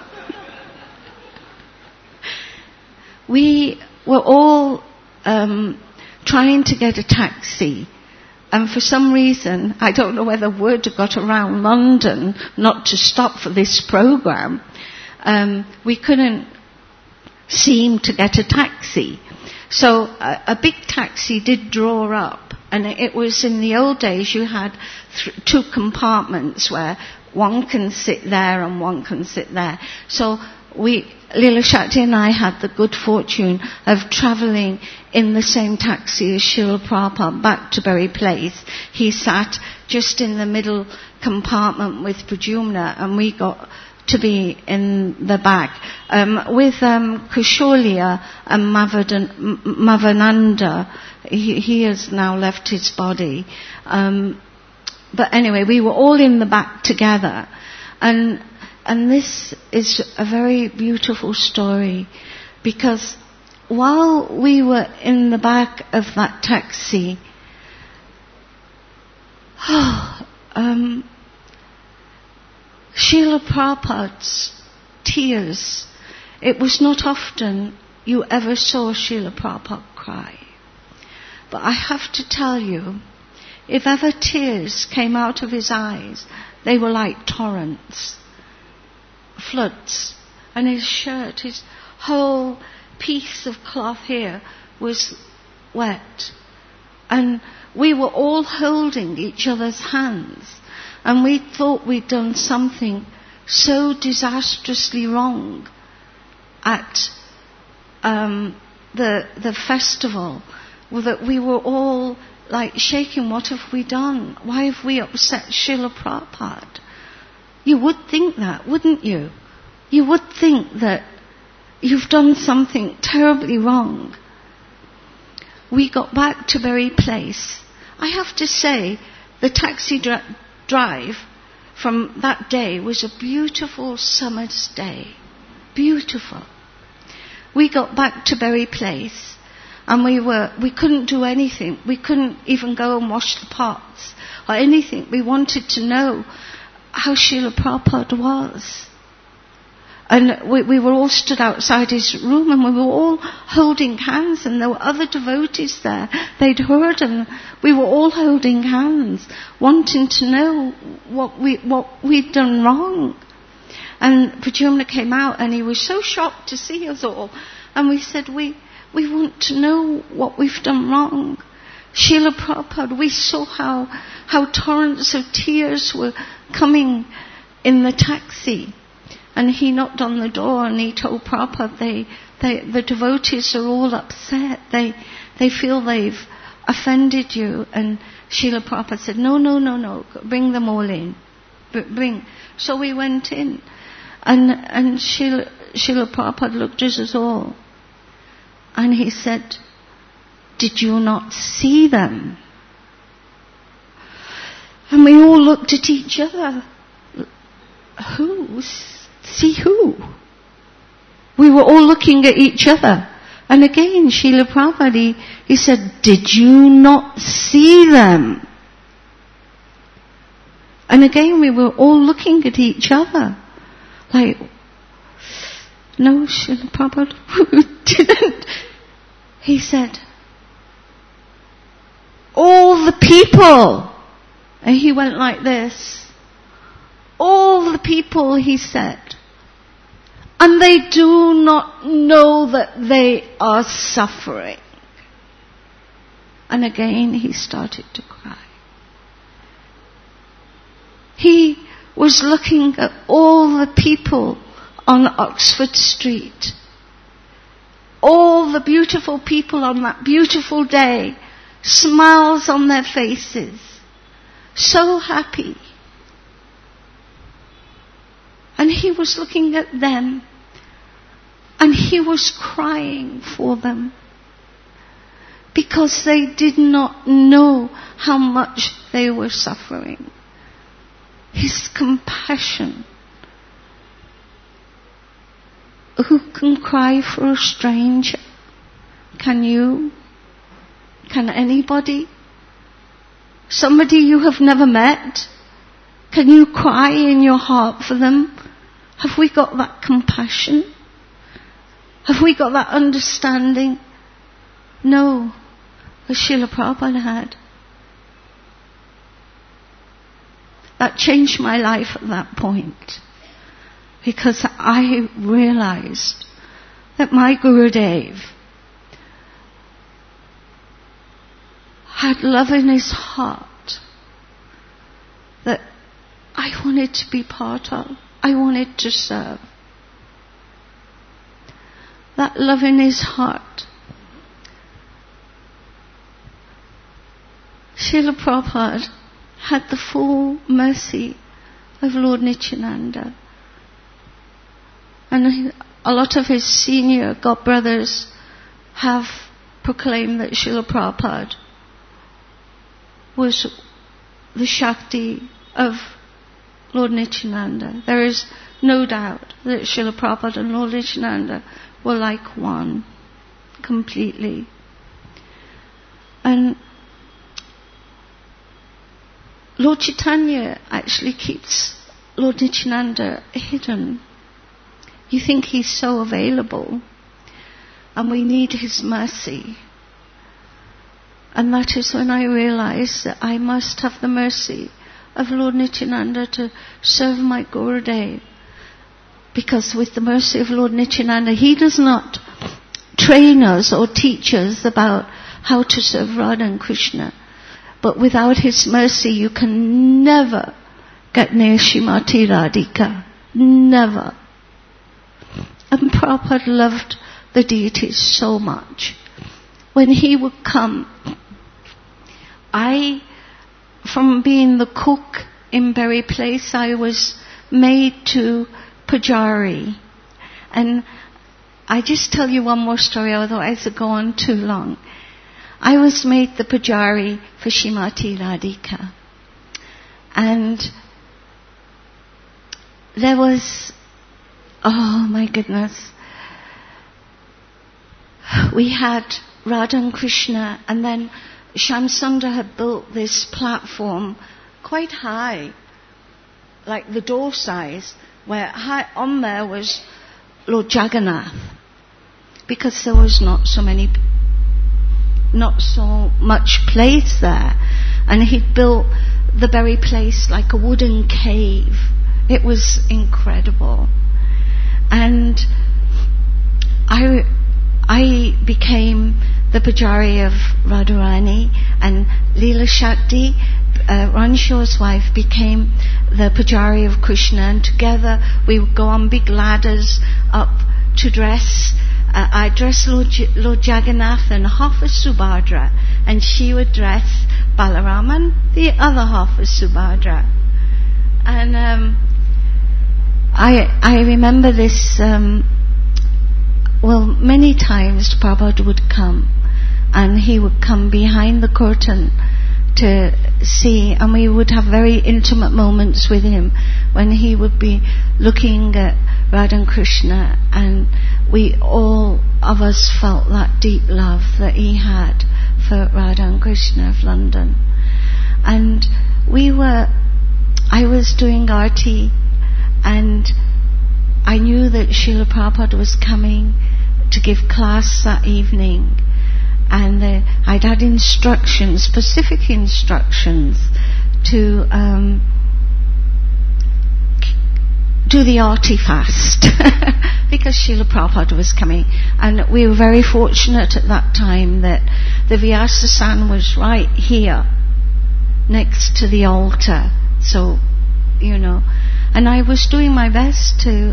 We were all trying to get a taxi, and for some reason, I don't know whether word got around London not to stop for this program, we couldn't seem to get a taxi. So a big taxi did draw up. And it was in the old days you had 2 compartments where one can sit there and one can sit there. So Leela Shakti and I had the good fortune of travelling in the same taxi as Srila Prabhupada back to Berry Place. He sat just in the middle compartment with Pradyumna, and we got to be in the back. With Kusholia and Mavananda, he has now left his body. But anyway, we were all in the back together. And this is a very beautiful story, because while we were in the back of that taxi, Srila Prabhupada's tears, it was not often you ever saw Srila Prabhupada cry. But I have to tell you, if ever tears came out of his eyes, they were like torrents, floods. And his shirt, his whole piece of cloth here was wet. And we were all holding each other's hands. And we thought we'd done something so disastrously wrong at the festival, that we were all like shaking. What have we done? Why have we upset Srila Prabhupada? You would think that, wouldn't you? You would think that you've done something terribly wrong. We got back to Berry Place. I have to say, the taxi drive from that day was a beautiful summer's day. Beautiful. We got back to Berry Place, And we couldn't do anything. We couldn't even go and wash the pots or anything. We wanted to know how Srila Prabhupada was. And we were all stood outside his room, and we were all holding hands, and there were other devotees there. They'd heard, and we were all holding hands, wanting to know what we'd done wrong. And Pradyumna came out, and he was so shocked to see us all. And we said, we want to know what we've done wrong. Srila Prabhupada, we saw how torrents of tears were coming in the taxi. And he knocked on the door and he told Prabhupada, the devotees are all upset. They feel they've offended you. And Srila Prabhupada said, no, bring them all in. Bring. So we went in. And Srila Prabhupada looked at us all. And he said, did you not see them? And we all looked at each other. Who? See who? We were all looking at each other. And again, Srila Prabhupada, he said, did you not see them? And again, we were all looking at each other. Like, no, Srila Prabhupada, we didn't. He said, all the people. And he went like this. All the people, he said, and they do not know that they are suffering. And again he started to cry. He was looking at all the people on Oxford Street. All the beautiful people on that beautiful day, smiles on their faces, so happy. And he was looking at them, and he was crying for them, because they did not know how much they were suffering. His compassion. Who can cry for a stranger? Can you? Can anybody? Somebody you have never met? Can you cry in your heart for them? Have we got that compassion? Have we got that understanding? No, as Srila Prabhupada had. That changed my life at that point, because I realized that my Gurudev had love in his heart that I wanted to be part of. I wanted to serve. That love in his heart. Srila Prabhupada had the full mercy of Lord Nityananda. And a lot of his senior godbrothers have proclaimed that Srila Prabhupada was the Shakti of Lord Nityananda. There is no doubt that Srila Prabhupada and Lord Nityananda were like one, completely. And Lord Chaitanya actually keeps Lord Nityananda hidden. You think he's so available, and we need his mercy. And that is when I realized that I must have the mercy of Lord Nityananda to serve my Gurudev. Because with the mercy of Lord Nityananda, he does not train us or teach us about how to serve Radha and Krishna. But without his mercy, you can never get near Srimati Radhika. Never. And Prabhupada loved the deities so much. When he would come, from being the cook in Berry Place, I was made to Pujari. And I just tell you one more story, otherwise it'll go on too long. I was made the Pujari for Srimati Radhika. And there was, oh my goodness, we had Radha and Krishna, and then Shamsundar had built this platform quite high, like the door size, where high on there was Lord Jagannath, because there was not so much place there, and he'd built the very place like a wooden cave. It was incredible. And I became the Pujari of Radharani, and Leela Shakti, Ranshaw's wife, became the Pujari of Krishna, and together we would go on big ladders up to dress. I dressed Lord Jagannath and half of Subhadra, and she would dress Balaraman, the other half of Subhadra. And I remember this, many times Prabhupada would come, and he would come behind the curtain to see, and we would have very intimate moments with him when he would be looking at Radha and Krishna, and we all of us felt that deep love that he had for Radha and Krishna of London. And I was doing Aarti, and I knew that Srila Prabhupada was coming to give class that evening, and I'd had instructions, specific instructions, to do the Aarti fast because Srila Prabhupada was coming. And we were very fortunate at that time that the Vyasa-san was right here next to the altar, so and I was doing my best to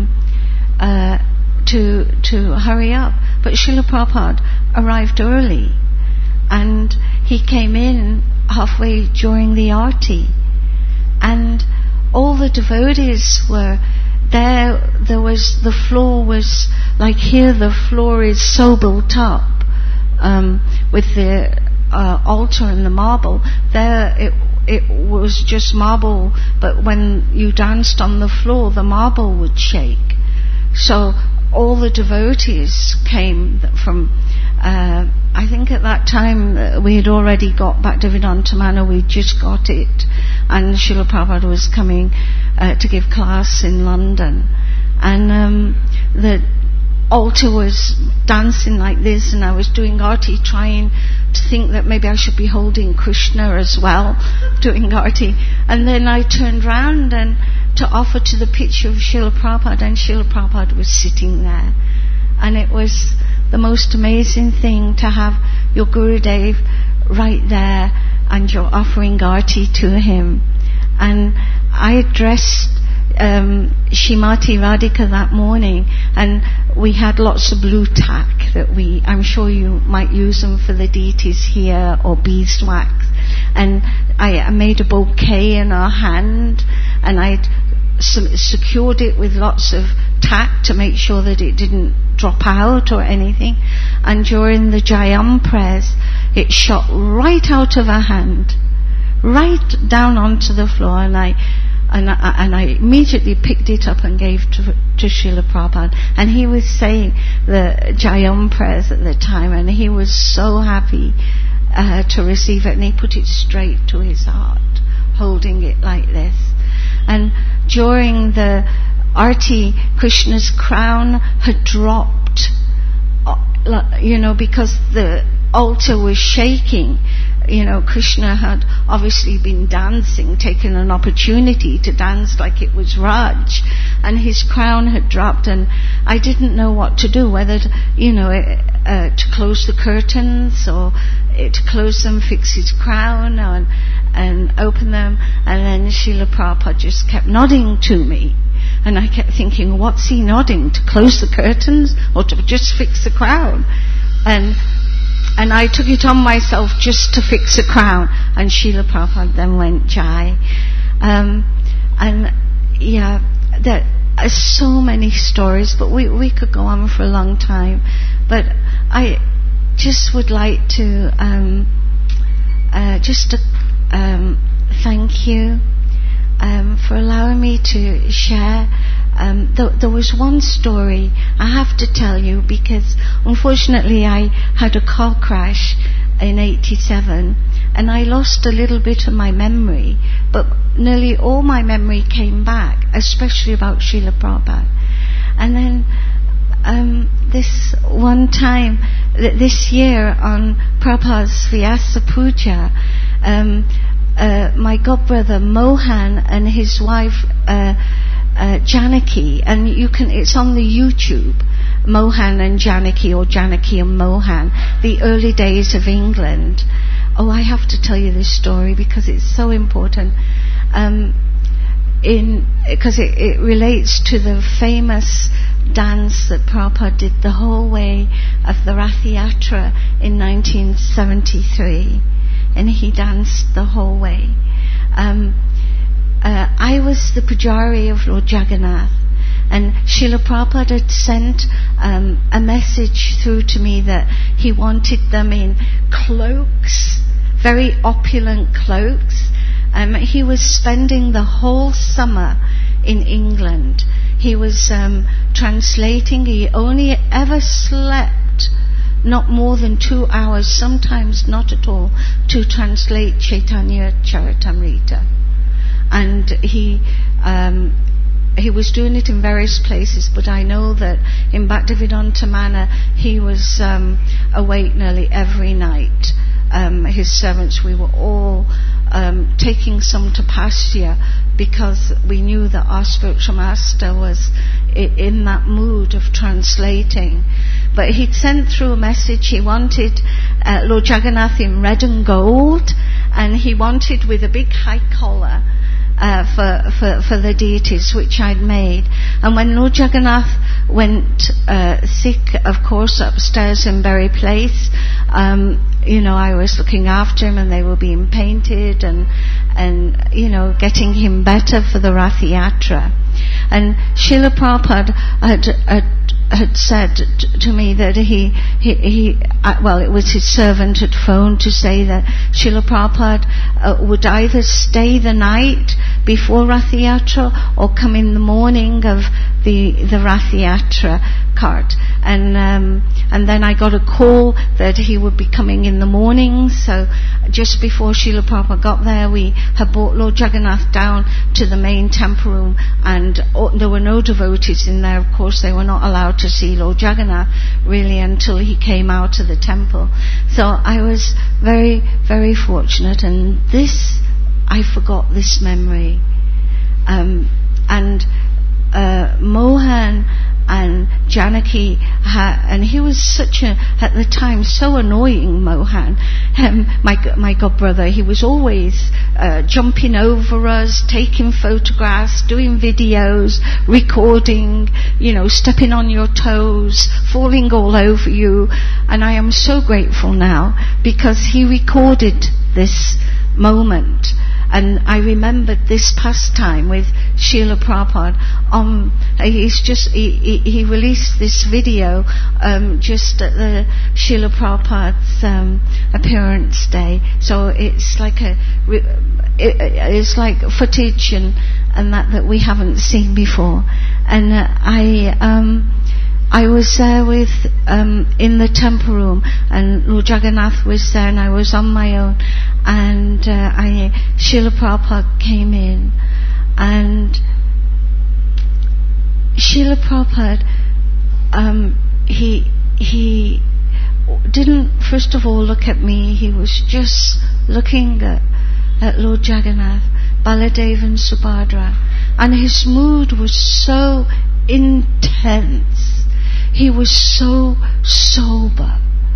hurry up, but Srila Prabhupada arrived early, and he came in halfway during the Aarti, and all the devotees were there. The floor was like here. The floor is so built up with the altar and the marble. There it was just marble, but when you danced on the floor, the marble would shake. So all the devotees came from, I think at that time we had already got Bhaktivedanta Manor, we just got it, and Srila Prabhupada was coming to give class in London, and the altar was dancing like this, and I was doing Aarti, trying to think that maybe I should be holding Krishna as well, doing Aarti, and then I turned round and to offer to the picture of Srila Prabhupada, and Srila Prabhupada was sitting there, and it was the most amazing thing to have your Gurudev right there, and you're offering Aarti to him. And I dressed Shrimati Radhika that morning, and we had lots of blue tack that I'm sure you might use them for the deities here, or beeswax, and I made a bouquet in her hand, and I'd secured it with lots of tack to make sure that it didn't drop out or anything, and during the Jayam prayers it shot right out of her hand, right down onto the floor, and I immediately picked it up and gave to Srila Prabhupada, and he was saying the Jayam prayers at the time, and he was so happy to receive it, and he put it straight to his heart, holding it like this. And during the Aarti, Krishna's crown had dropped, because the altar was shaking. Krishna had obviously been dancing, taken an opportunity to dance like it was Raj, and his crown had dropped, and I didn't know what to do, whether to close the curtains or to close them, fix his crown, and open them. And then Srila Prabhupada just kept nodding to me, and I kept thinking, what's he nodding, to close the curtains or to just fix the crown? And I took it on myself just to fix a crown, and Srila Prabhupada then went Jai. There are so many stories, but we could go on for a long time. But I just would like to thank you for allowing me to share there was one story I have to tell you, because unfortunately I had a car crash in 87 and I lost a little bit of my memory, but nearly all my memory came back, especially about Srila Prabhupada. And then this one time, this year on Prabhupada's Vyasa Puja, my godbrother Mohan and his wife Janaki, and it's on the YouTube, Mohan and Janaki, or Janaki and Mohan, the early days of England. Oh, I have to tell you this story because it's so important, because it relates to the famous dance that Prabhupada did the whole way of the Rath Yatra in 1973, and he danced the whole way. I was the Pujari of Lord Jagannath, and Srila Prabhupada had sent a message through to me that he wanted them in cloaks, very opulent cloaks. He was spending the whole summer in England. He was translating. He only ever slept not more than 2 hours, sometimes not at all, to translate Chaitanya Charitamrita. And he was doing it in various places, but I know that in Bhaktivedanta Manor he was awake nearly every night. His servants, we were all taking some tapasya because we knew that our spiritual master was in that mood of translating. But he'd sent through a message. He wanted Lord Jagannath in red and gold, and he wanted with a big high collar for the deities, which I'd made. And when Lord Jagannath went sick, of course, upstairs in Berry Place, I was looking after him, and they were being painted and getting him better for the Rath Yatra. And Srila Prabhupada had said to me that it was his servant had phoned to say that Srila Prabhupada would either stay the night before Rath Yatra or come in the morning of the Rath Yatra cart. And then I got a call that he would be coming in the morning, so just before Srila Prabhupada got there, we had brought Lord Jagannath down to the main temple room, and there were no devotees in there. Of course, they were not allowed to see Lord Jagannath really until he came out of the temple. So I was very, very fortunate, and I forgot this memory. Mohan and Janaki, and he was at the time, so annoying, Mohan, my godbrother. He was always jumping over us, taking photographs, doing videos, recording, stepping on your toes, falling all over you. And I am so grateful now because he recorded this moment. And I remembered this pastime with Srila Prabhupada. He released this video just at the Srila Prabhupada's appearance day. So it's like it's like footage and that we haven't seen before. And I was there with in the temple room, and Lord Jagannath was there, and I was on my own, and Srila Prabhupada came in, and Srila Prabhupada he didn't first of all look at me. He was just looking at Lord Jagannath, Baladev and Subhadra, and his mood was so intense. He was so sober,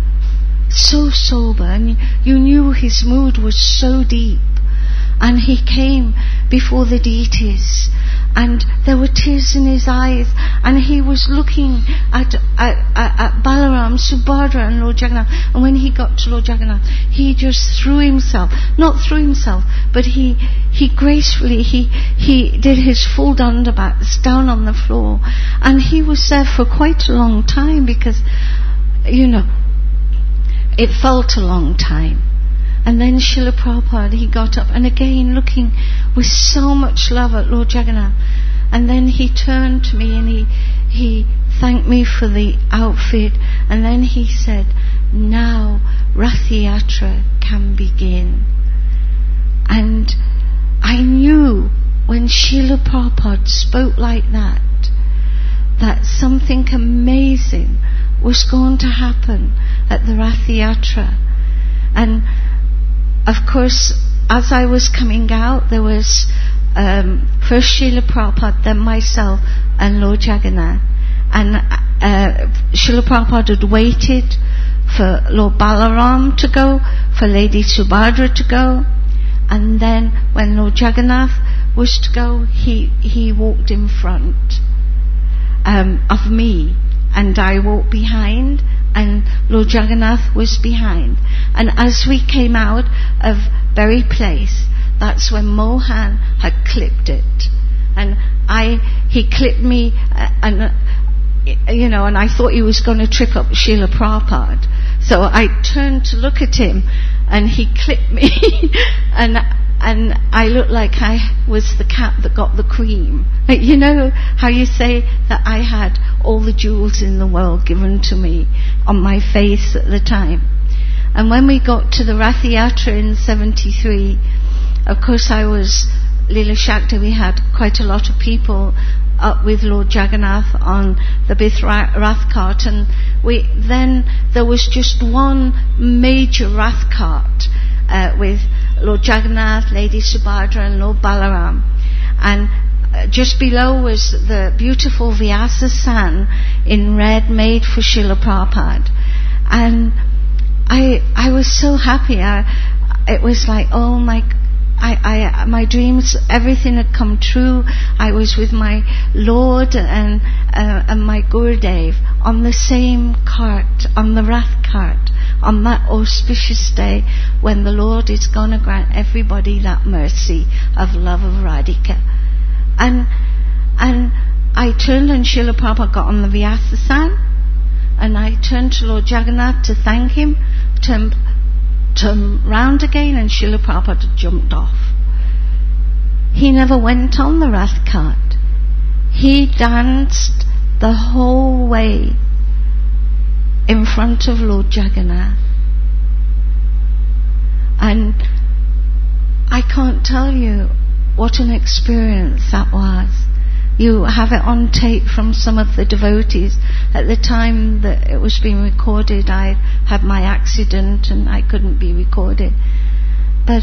and you knew his mood was so deep. And he came before the deities, and there were tears in his eyes, and he was looking at Balaram, Subhadra and Lord Jagannath. And when he got to Lord Jagannath, he just but he gracefully, he did his full dandavats down on the floor, and he was there for quite a long time because, it felt a long time. And then Srila Prabhupada, he got up, and again looking with so much love at Lord Jagannath, And then he turned to me and he thanked me for the outfit, and then he said, now Rath Yatra can begin. And I knew when Srila Prabhupada spoke like that something amazing was going to happen at the Rath Yatra. And of course, as I was coming out, there was first Srila Prabhupada, then myself and Lord Jagannath. And Srila Prabhupada had waited for Lord Balaram to go, for Lady Subhadra to go, and then when Lord Jagannath was to go, he walked in front of me, and I walked behind, and Lord Jagannath was behind. And as we came out of Berry Place, that's when Mohan had clipped it, and he clipped me, and I thought he was going to trip up Srila Prabhupada. So I turned to look at him, and he clipped me, and I looked like I was the cat that got the cream. You know how you say that I had all the jewels in the world given to me on my face at the time. And when we got to the Rath Yatra in 73, of course I was Leela Shakti. We had quite a lot of people up with Lord Jagannath on the Bith Rath cart, and then there was just one major Rath cart with Lord Jagannath, Lady Subhadra and Lord Balaram, and just below was the beautiful Vyasa-san in red made for Srila Prabhupada. And I was so happy. It was like, oh my dreams, everything had come true. I was with my Lord and my Gurudev on the same cart, on the Rath cart, on that auspicious day when the Lord is going to grant everybody that mercy of love of Radhika. And I turned, and Srila Prabhupada got on the Vyasa-san, and I turned to Lord Jagannath to thank him, turned round again, and Srila Prabhupada jumped off. He never went on the Rath cart. He danced the whole way in front of Lord Jagannath. And I can't tell you what an experience that was. You have it on tape from some of the devotees. At the time that it was being recorded, I had my accident and I couldn't be recorded. But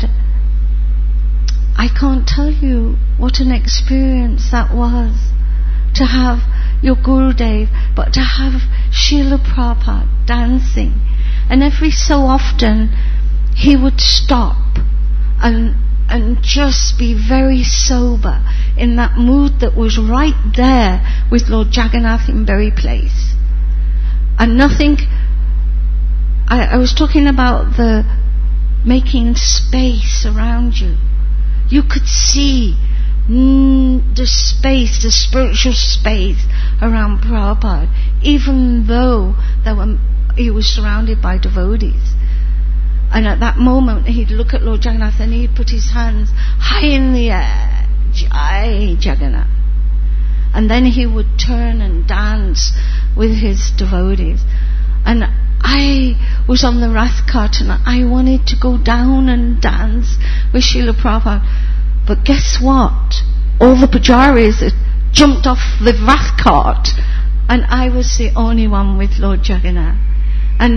I can't tell you what an experience that was, to have your Gurudev, but to have Srila Prabhupada dancing. And every so often he would stop and just be very sober in that mood that was right there with Lord Jagannath in Berry Place. And nothing, I was talking about the making space around you. You could see the space, the spiritual space around Prabhupada, even though he was surrounded by devotees. And at that moment, he'd look at Lord Jagannath and he'd put his hands high in the air, Jai Jagannath. And then he would turn and dance with his devotees. And I was on the Rath cart and I wanted to go down and dance with Srila Prabhupada. But guess what? All the pujaris had jumped off the Rath cart, and I was the only one with Lord Jagannath. And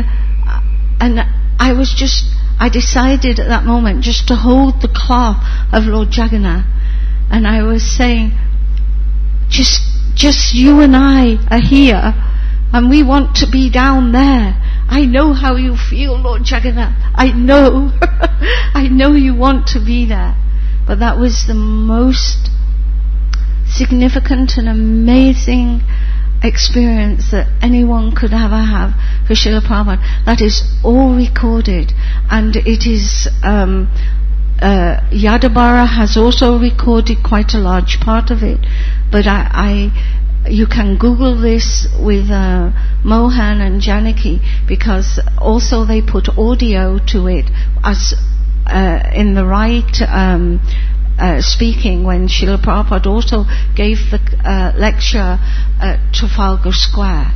I decided at that moment just to hold the cloth of Lord Jagannath, and I was saying, just you and I are here, and we want to be down there. I know how you feel, Lord Jagannath. I know. I know you want to be there. But that was the most significant and amazing experience that anyone could ever have for Srila Prabhupada. That is all recorded, and it is Yadabara has also recorded quite a large part of it, but you can Google this with Mohan and Janaki, because also they put audio to it as in the right speaking when Srila Prabhupada also gave the lecture at Trafalgar Square.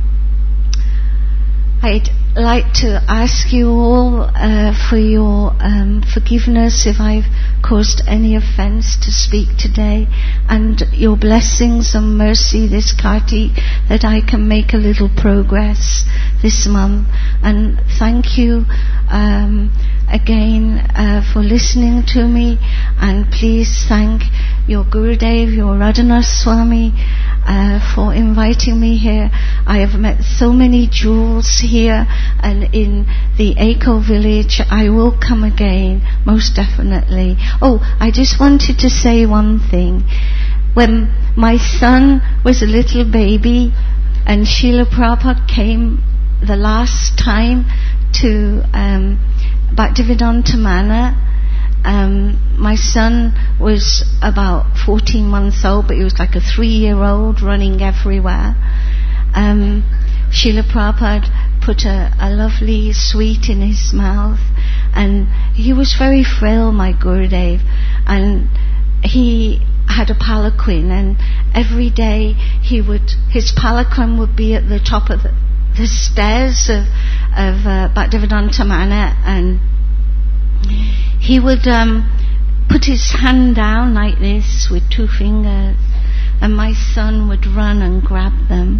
I'd like to ask you all for your forgiveness if I've caused any offence to speak today, and your blessings and mercy this Kartik, that I can make a little progress this month. And thank you again for listening to me, and please thank your Gurudev, your Radhanath Swami, for inviting me here. I have met so many jewels here and in the Eco Village. I will come again, most definitely. Oh, I just wanted to say one thing. When my son was a little baby and Srila Prabhupada came the last time to Bhaktivedanta Manor, my son was about 14 months old, but he was like a 3-year-old running everywhere. Srila Prabhupada put a lovely sweet in his mouth, and he was very frail, my Gurudev, and he had a palanquin, and every day his palanquin would be at the top of the stairs of Bhaktivedanta Manor, and he would put his hand down like this with 2 fingers, and my son would run and grab them.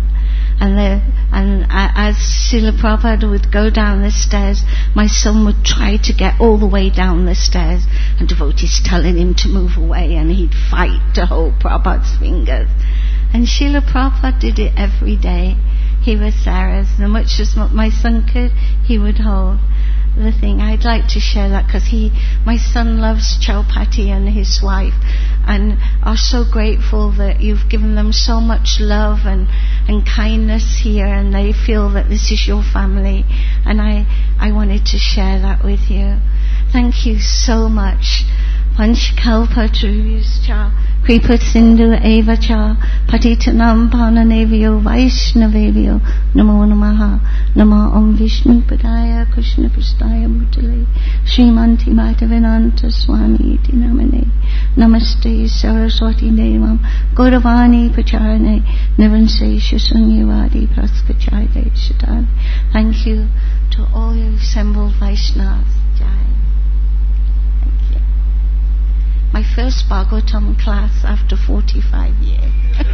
And as Srila Prabhupada would go down the stairs, my son would try to get all the way down the stairs, and devotees telling him to move away, and he'd fight to hold Prabhupada's fingers. And Srila Prabhupada did it every day. He was there, as much as my son could, he would hold the thing. I'd like to share that because my son loves Chaupati and his wife, and are so grateful that you've given them so much love and kindness here, and they feel that this is your family, and I wanted to share that with you. Thank you so much. Panchkalpa Truyuscha Kripa Sindhu Eva Cha Patitanam Pananevyo Vaishnavevyo Namo Namaha Namo Om Vishnu Padaya Krishna Prastaya Bhutale Srimanti Bhaktivedanta Swami Iti Namane Namaste Saraswati Devam Gauravani Pacharane Nivanse Shasunyavadi Praskachayade Shatan. Thank you to all you assembled Vaishnavas. Jai. My first Bhagavatam class after 45 years.